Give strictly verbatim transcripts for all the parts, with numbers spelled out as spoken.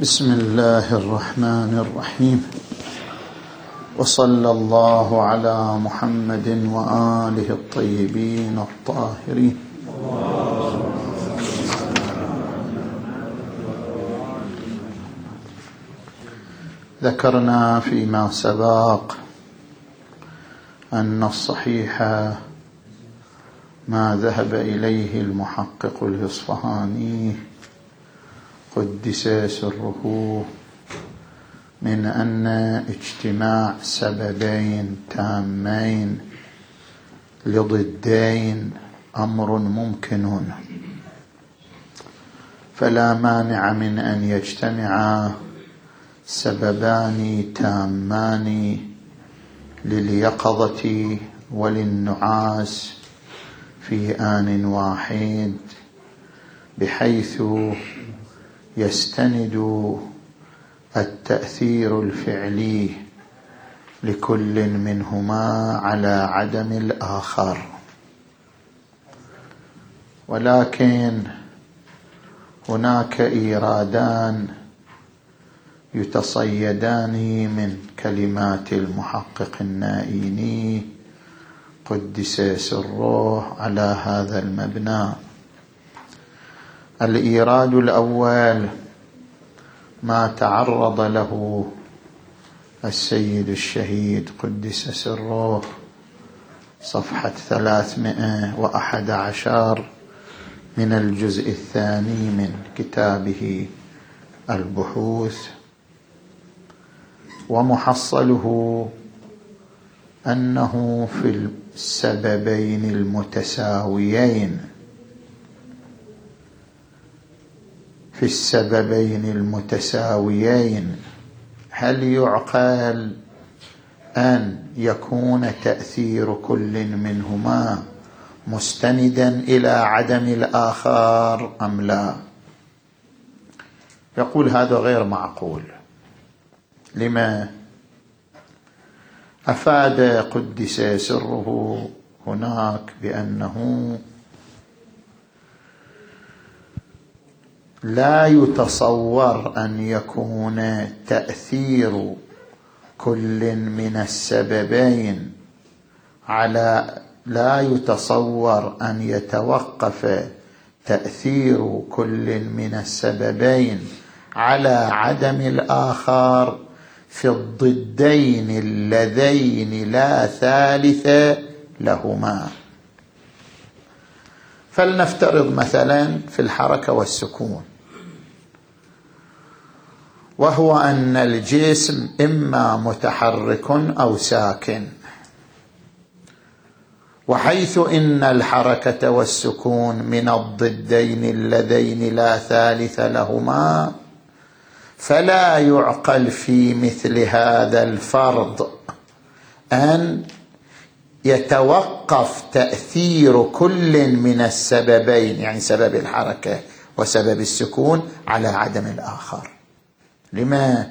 بسم الله الرحمن الرحيم، وصلى الله على محمد وآله الطيبين الطاهرين. ذكرنا فيما سبق أن الصحيح ما ذهب إليه المحقق الإصفهاني قدس سره من أن اجتماع سببين تامين لضدين أمر ممكن، فلا مانع من أن يجتمع سببان تامان لليقظة وللنعاس في آن واحد، بحيث يستند التأثير الفعلي لكل منهما على عدم الآخر. ولكن هناك إيرادان يتصيدان من كلمات المحقق النائيني قدس سره على هذا المبنى. الإيراد الأول ما تعرض له السيد الشهيد قدس سره، صفحة ثلاثمائة وأحد عشر من الجزء الثاني من كتابه البحوث، ومحصله أنه في السببين المتساويين في السببين المتساويين هل يعقل أن يكون تأثير كل منهما مستندا إلى عدم الآخر أم لا؟ يقول هذا غير معقول. لما؟ أفاد قدس سره هناك بأنه لا يتصور أن يكون تأثير كل من السببين على لا يتصور أن يتوقف تأثير كل من السببين على عدم الآخر في الضدين اللذين لا ثالث لهما. فلنفترض مثلا في الحركة والسكون، وهو أن الجسم إما متحرك أو ساكن، وحيث إن الحركة والسكون من الضدين اللذين لا ثالث لهما، فلا يعقل في مثل هذا الفرض أن يتوقف تأثير كل من السببين، يعني سبب الحركة وسبب السكون، على عدم الآخر. لما؟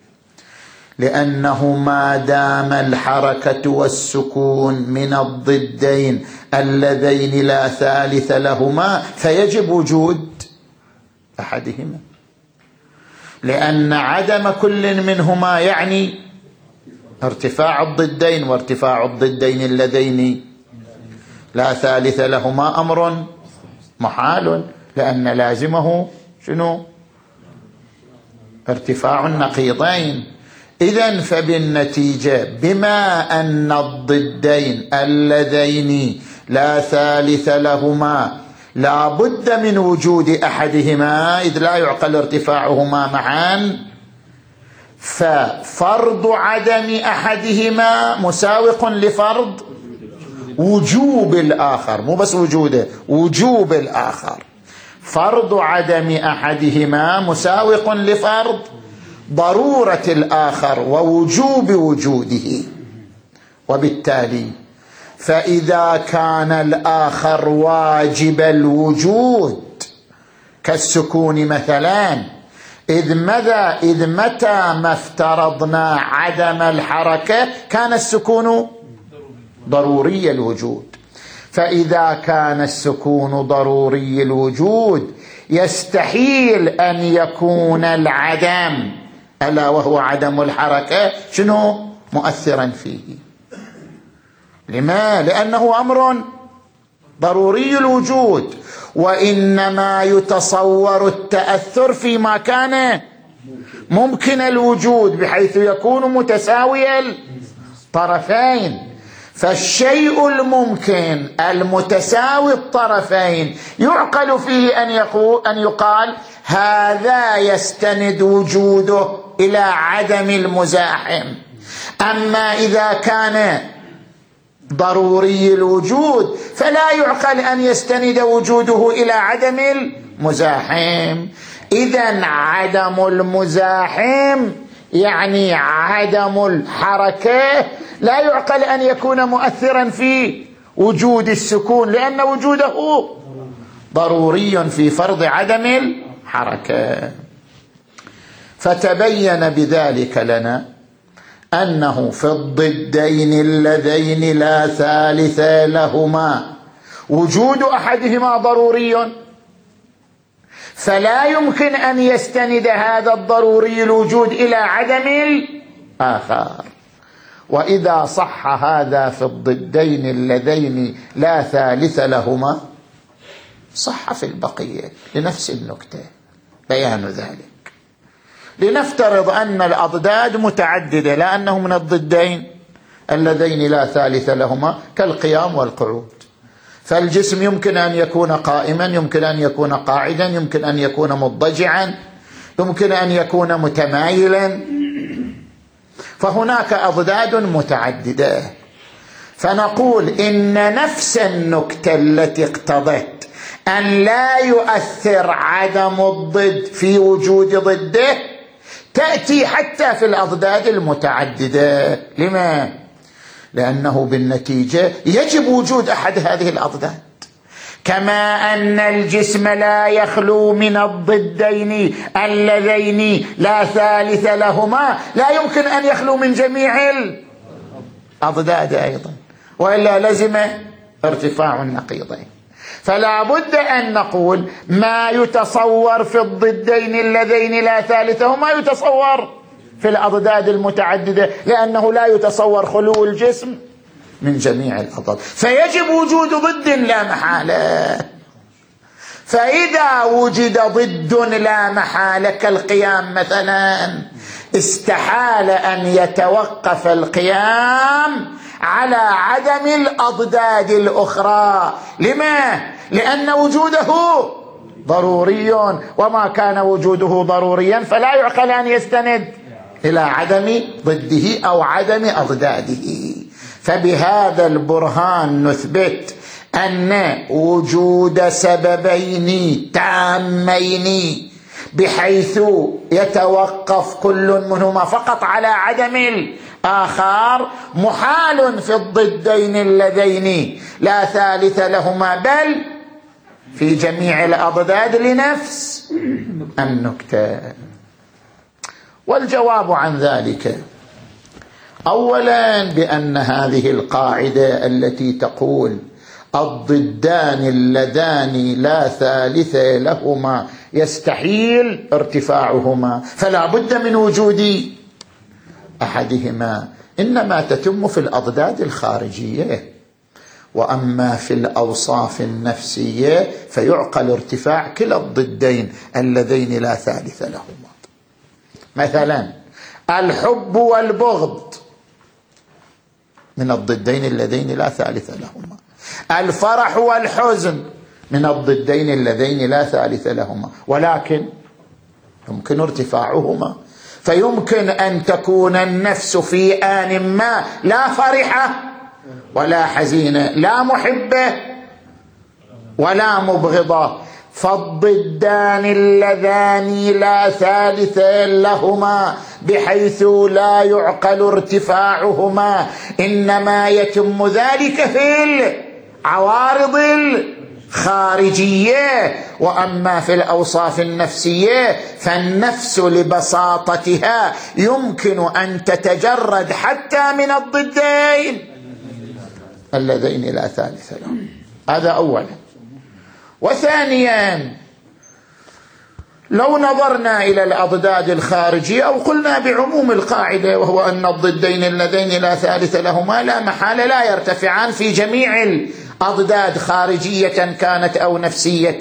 لأنه ما دام الحركة والسكون من الضدين اللذين لا ثالث لهما فيجب وجود أحدهما، لأن عدم كل منهما يعني ارتفاع الضدين، وارتفاع الضدين اللذين لا ثالث لهما أمر محال، لأن لازمه شنو؟ ارتفاع النقيضين. إذن فبالنتيجة بما أن الضدين اللذين لا ثالث لهما لا بد من وجود أحدهما، إذ لا يعقل ارتفاعهما معا، ففرض عدم أحدهما مساوق لفرض وجوب الآخر، مو بس وجوده، وجوب الآخر. فرض عدم أحدهما مساوق لفرض ضرورة الآخر ووجوب وجوده. وبالتالي فإذا كان الآخر واجب الوجود كالسكون مثلا، إذ ماذا إذ متى ما افترضنا عدم الحركة كان السكون ضروري الوجود، فإذا كان السكون ضروري الوجود يستحيل أن يكون العدم ألا وهو عدم الحركة شنو مؤثرا فيه. لما؟ لأنه أمر ضروري الوجود، وإنما يتصور التأثر فيما كان ممكن الوجود بحيث يكون متساوي الطرفين. فالشيء الممكن المتساوي الطرفين يعقل فيه أن يقول أن يقال هذا يستند وجوده إلى عدم المزاحم. أما إذا كان ضروري الوجود فلا يعقل أن يستند وجوده إلى عدم المزاحم. إذن عدم المزاحم يعني عدم الحركة لا يعقل أن يكون مؤثرا في وجود السكون، لأن وجوده ضروري في فرض عدم الحركة. فتبين بذلك لنا أنه في الضدين اللذين لا ثالث لهما وجود أحدهما ضروري، فلا يمكن أن يستند هذا الضروري الوجود إلى عدم الآخر. وإذا صح هذا في الضدين اللذين لا ثالث لهما صح في البقية لنفس النكتة بيان ذلك. لنفترض أن الأضداد متعددة لأنه من الضدين اللذين لا ثالث لهما كالقيام والقعود، فالجسم يمكن أن يكون قائما، يمكن أن يكون قاعدا، يمكن أن يكون مضطجعا، يمكن أن يكون متمايلا، فهناك أضداد متعددة. فنقول إن نفس النكتة التي اقتضت أن لا يؤثر عدم الضد في وجود ضده تأتي حتى في الأضداد المتعددة. لما؟ لأنه بالنتيجة يجب وجود أحد هذه الأضداد، كما أن الجسم لا يخلو من الضدين اللذين لا ثالث لهما لا يمكن أن يخلو من جميع الأضداد أيضا، وإلا لزم ارتفاع النقيضين. فلا بد أن نقول ما يتصور في الضدين اللذين لا ثالث لهما يتصور في الأضداد المتعددة، لأنه لا يتصور خلو الجسم من جميع الأضداد، فيجب وجود ضد لا محالة. فإذا وجد ضد لا محالة كالقيام مثلا استحال أن يتوقف القيام على عدم الأضداد الأخرى. لما؟ لأن وجوده ضروري، وما كان وجوده ضروريا فلا يعقل أن يستند إلى عدم ضده أو عدم أضداده. فبهذا البرهان نثبت أن وجود سببين تامين بحيث يتوقف كل منهما فقط على عدم الآخر محال في الضدين اللذين لا ثالث لهما بل في جميع الأضداد لنفس النكتة. والجواب عن ذلك أولا بأن هذه القاعدة التي تقول الضدان اللذان لا ثالث لهما يستحيل ارتفاعهما فلا بد من وجود أحدهما، إنما تتم في الأضداد الخارجية، وأما في الأوصاف النفسية فيعقل ارتفاع كلا الضدين اللذين لا ثالث لهما. مثلا الحب والبغض من الضدين اللذين لا ثالث لهما، الفرح والحزن من الضدين اللذين لا ثالث لهما، ولكن يمكن ارتفاعهما. فيمكن أن تكون النفس في آن ما لا فرحة ولا حزينة، لا محبة ولا مبغضة، فالضدان اللذان لا ثالث لهما بحيث لا يعقل ارتفاعهما، إنما يتم ذلك في العوارض الخارجية. وأما في الأوصاف النفسية فالنفس لبساطتها يمكن أن تتجرد حتى من الضدين اللذين لا ثالث لهم. هذا أولا. وثانيا لو نظرنا إلى الأضداد الخارجية أو قلنا بعموم القاعدة، وهو أن الضدين اللذين لا ثالث لهما لا محالة لا يرتفعان في جميع الأضداد خارجية كانت أو نفسية،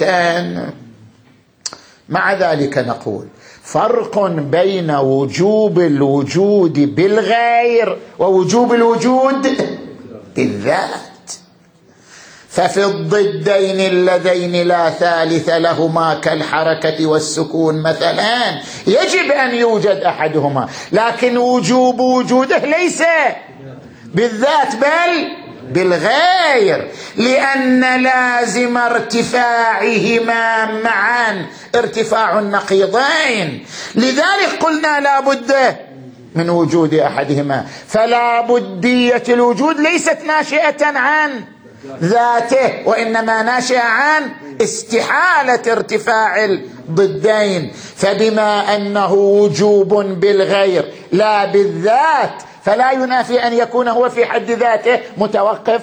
مع ذلك نقول فرق بين وجوب الوجود بالغير ووجوب الوجود بالذات. ففي الضدين اللذين لا ثالث لهما كالحركة والسكون مثلا يجب أن يوجد أحدهما، لكن وجوب وجوده ليس بالذات بل بالغير، لأن لازم ارتفاعهما معا ارتفاع النقيضين، لذلك قلنا لا بد من وجود أحدهما. فلا بدية الوجود ليست ناشئة عن ذاته، وإنما ناشئة عن استحالة ارتفاع الضدين. فبما أنه وجوب بالغير لا بالذات، فلا ينافي أن يكون هو في حد ذاته متوقف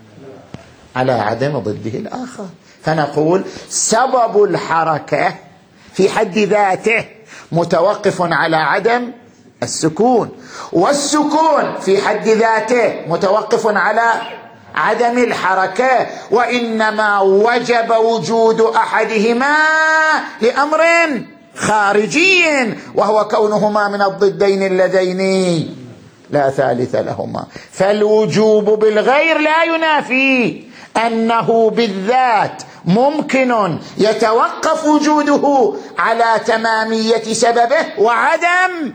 على عدم ضده الآخر. فنقول سبب الحركة في حد ذاته متوقف على عدم السكون، والسكون في حد ذاته متوقف على عدم الحركة، وإنما وجب وجود أحدهما لأمر خارجي، وهو كونهما من الضدين اللذين لا ثالث لهما. فالوجوب بالغير لا ينافي أنه بالذات ممكن يتوقف وجوده على تمامية سببه وعدم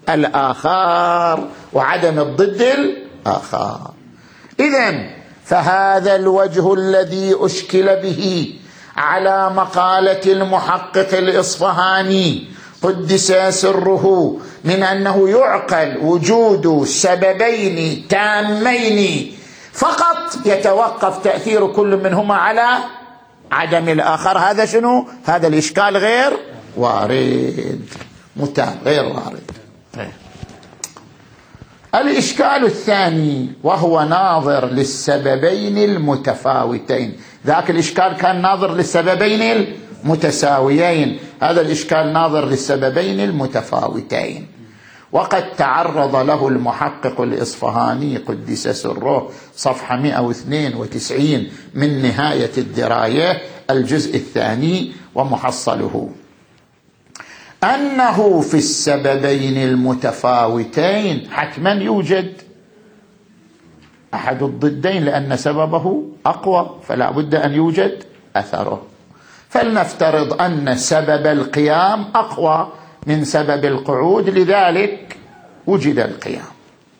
الآخر وعدم الضد الآخر. إذن فهذا الوجه الذي أشكل به على مقالة المحقق الإصفهاني قدس سره من أنه يعقل وجود سببين تامين فقط يتوقف تأثير كل منهما على عدم الآخر، هذا شنو؟ هذا الإشكال غير وارد، متام غير وارد. الإشكال الثاني وهو ناظر للسببين المتفاوتين، ذاك الإشكال كان ناظر للسببين المتساويين، هذا الإشكال ناظر للسببين المتفاوتين. وقد تعرض له المحقق الإصفهاني قدس سره صفحة مئة واثنين وتسعين من نهاية الدراية الجزء الثاني ومحصله، أنه في السببين المتفاوتين حتما يوجد أحد الضدين، لأن سببه أقوى فلا بد أن يوجد أثره. فلنفترض أن سبب القيام أقوى من سبب القعود، لذلك وجد القيام.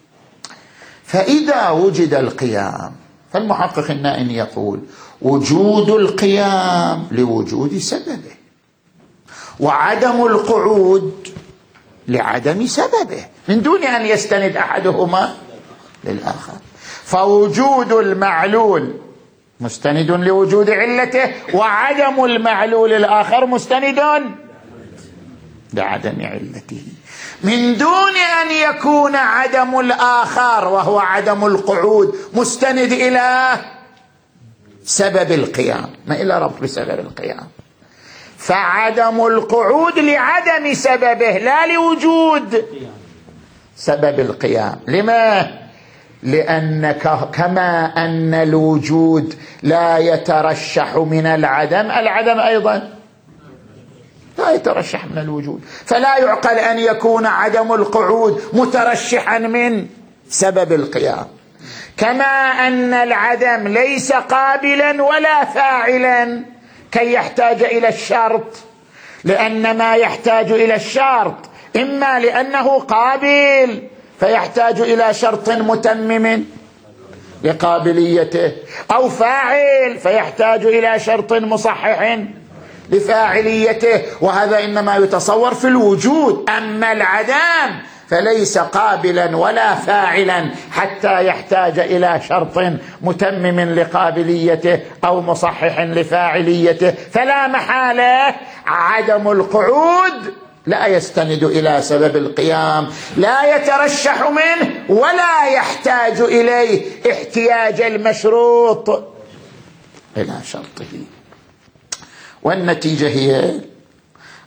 فإذا وجد القيام فالمحقق النائن يقول وجود القيام لوجود سببه، وعدم القعود لعدم سببه، من دون أن يستند أحدهما للآخر. فوجود المعلول مستند لوجود علته، وعدم المعلول الآخر مستند لعدم علته، من دون أن يكون عدم الآخر وهو عدم القعود مستند إلى سبب القيام، ما إلى رب سبب القيام. فعدم القعود لعدم سببه لا لوجود سبب القيام. لما؟ لأن كما أن الوجود لا يترشح من العدم، العدم أيضا لا يترشح من الوجود، فلا يعقل أن يكون عدم القعود مترشحا من سبب القيام. كما أن العدم ليس قابلا ولا فاعلا كي يحتاج إلى الشرط، لأن ما يحتاج إلى الشرط إما لأنه قابل فيحتاج إلى شرط متمم لقابليته، أو فاعل فيحتاج إلى شرط مصحح لفاعليته، وهذا إنما يتصور في الوجود. أما العدم فليس قابلا ولا فاعلا حتى يحتاج إلى شرط متمم لقابليته أو مصحح لفاعليته، فلا محالة عدم القعود لا يستند إلى سبب القيام، لا يترشح منه ولا يحتاج إليه احتياج المشروط إلى شرطه. والنتيجة هي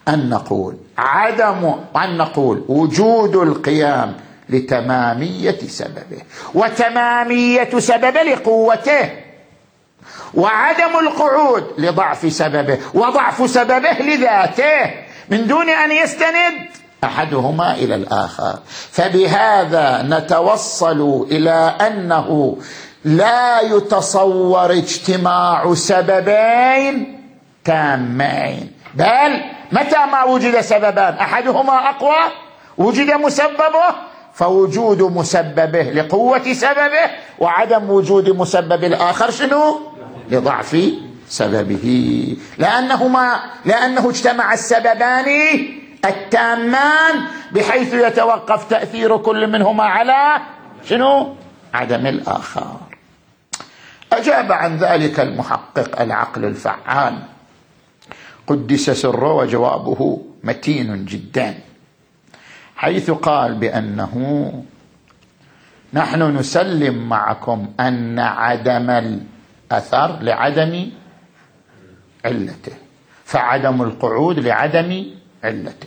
أن نقول عدم أن نقول وجود القيام لتمامية سببه، وتمامية سببه لقوته، وعدم القعود لضعف سببه، وضعف سببه لذاته، من دون أن يستند أحدهما إلى الآخر. فبهذا نتوصل إلى أنه لا يتصور اجتماع سببين تامين، بل متى ما وجد سببان أحدهما أقوى وجد مسببه، فوجود مسببه لقوة سببه، وعدم وجود مسبب الآخر شنو؟ لضعف سببه، لأنهما لأنه اجتمع السببان التامان بحيث يتوقف تأثير كل منهما على شنو؟ عدم الآخر. أجاب عن ذلك المحقق العقل الفعال قدس سره، وجوابه متين جدا، حيث قال بأنه نحن نسلم معكم أن عدم الأثر لعدم علته، فعدم القعود لعدم علته،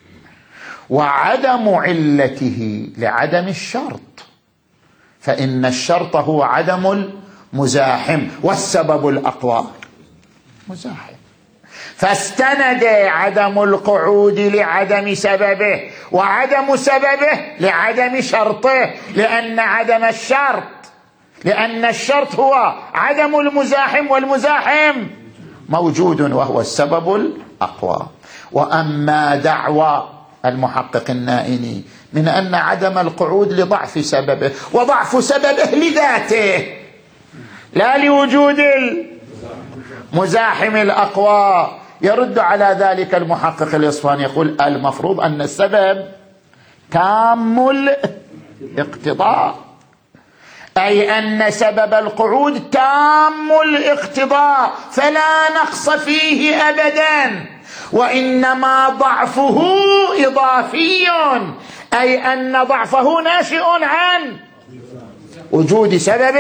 وعدم علته لعدم الشرط، فإن الشرط هو عدم المزاحم، والسبب الأقوى مزاحم، فاستند عدم القعود لعدم سببه، وعدم سببه لعدم شرطه، لأن عدم الشرط لأن الشرط هو عدم المزاحم، والمزاحم موجود وهو السبب الأقوى. وأما دعوى المحقق النائني من أن عدم القعود لضعف سببه، وضعف سببه لذاته لا لوجود المزاحم الأقوى، يرد على ذلك المحقق الإصفهاني يقول المفروض أن السبب تام الاقتضاء، أي أن سبب القعود تام الاقتضاء فلا نقص فيه أبدا، وإنما ضعفه إضافي، أي أن ضعفه ناشئ عن وجود سبب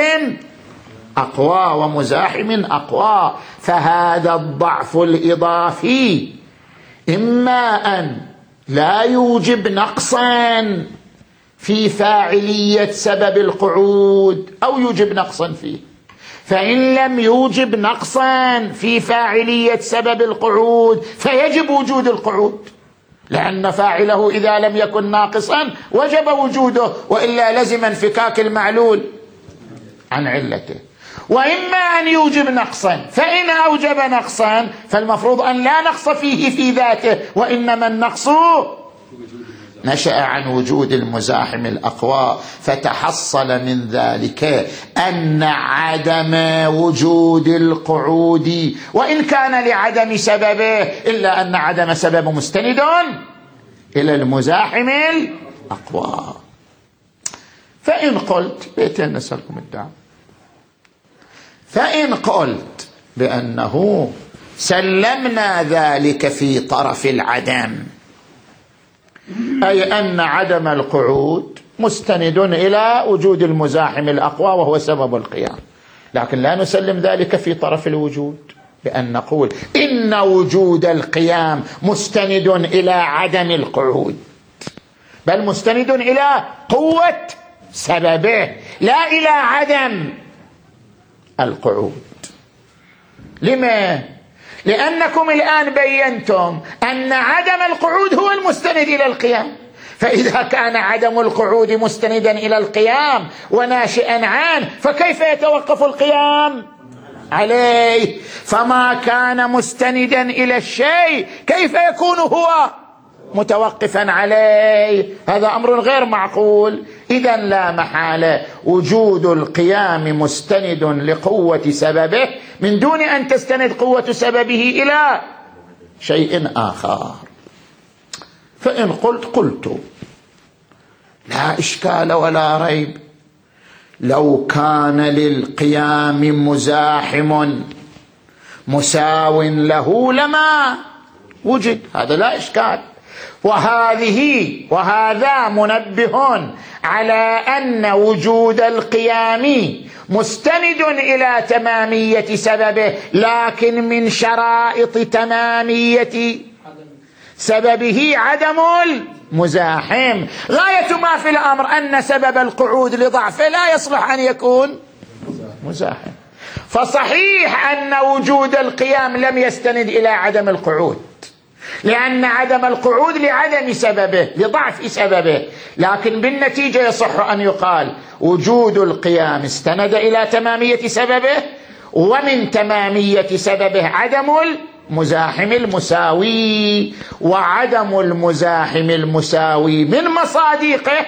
أقوى ومزاحم أقوى. فهذا الضعف الإضافي إما أن لا يوجب نقصا في فاعلية سبب القعود أو يوجب نقصا فيه، فإن لم يوجب نقصا في فاعلية سبب القعود فيجب وجود القعود، لأن فاعله إذا لم يكن ناقصا وجب وجوده، وإلا لزم انفكاك المعلول عن علته. وإما أن يوجب نقصا، فإن أوجب نقصا فالمفروض أن لا نقص فيه في ذاته، وإنما النقص نشأ عن وجود المزاحم الأقوى. فتحصل من ذلك أن عدم وجود القعود وإن كان لعدم سببه، إلا أن عدم سببه مستند إلى المزاحم الأقوى. فإن قلت بيتين نسألكم الدعم، فإن قلت بأنه سلمنا ذلك في طرف العدم، أي أن عدم القعود مستند إلى وجود المزاحم الأقوى وهو سبب القيام، لكن لا نسلم ذلك في طرف الوجود، بأن نقول إن وجود القيام مستند إلى عدم القعود، بل مستند إلى قوة سببه لا إلى عدم القعود. لما؟ لأنكم الآن بينتم أن عدم القعود هو المستند إلى القيام، فإذا كان عدم القعود مستندا إلى القيام وناشئا عنه فكيف يتوقف القيام عليه؟ فما كان مستندا إلى الشيء كيف يكون هو متوقفا عليه؟ هذا أمر غير معقول. إذن لا محالة وجود القيام مستند لقوة سببه من دون أن تستند قوة سببه إلى شيء آخر. فإن قلت قلت لا إشكال ولا ريب، لو كان للقيام مزاحم مساو له لما وجد، هذا لا إشكال. وهذه وهذا منبه على أن وجود القيام مستند إلى تمامية سببه، لكن من شرائط تمامية سببه عدم المزاحم. غاية ما في الأمر أن سبب القعود لضعفه لا يصلح أن يكون مزاحم. فصحيح أن وجود القيام لم يستند إلى عدم القعود، لأن عدم القعود لعدم سببه، لضعف سببه، لكن بالنتيجة يصح أن يقال وجود القيام استند إلى تمامية سببه، ومن تمامية سببه عدم المزاحم المساوي، وعدم المزاحم المساوي من مصادقه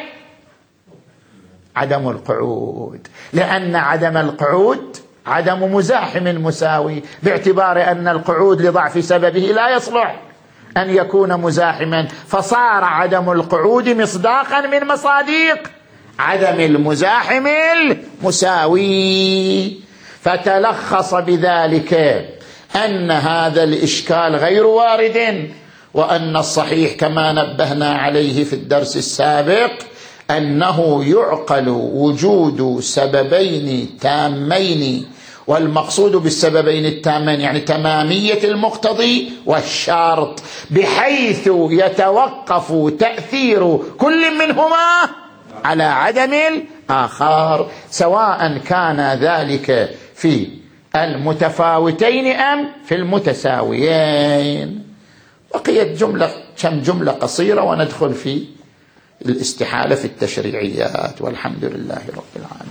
عدم القعود، لأن عدم القعود عدم مزاحم مساوي، باعتبار أن القعود لضعف سببه لا يصلح أن يكون مزاحما، فصار عدم القعود مصداقا من مصادق عدم المزاحم المساوي. فتلخص بذلك أن هذا الإشكال غير وارد، وأن الصحيح كما نبهنا عليه في الدرس السابق أنه يعقل وجود سببين تامين، والمقصود بالسببين التامين يعني تمامية المقتضي والشرط، بحيث يتوقف تأثير كل منهما على عدم الآخر، سواء كان ذلك في المتفاوتين أم في المتساويين. بقيت جملة كم جملة قصيرة وندخل في الاستحالة في التشريعيات، والحمد لله رب العالمين.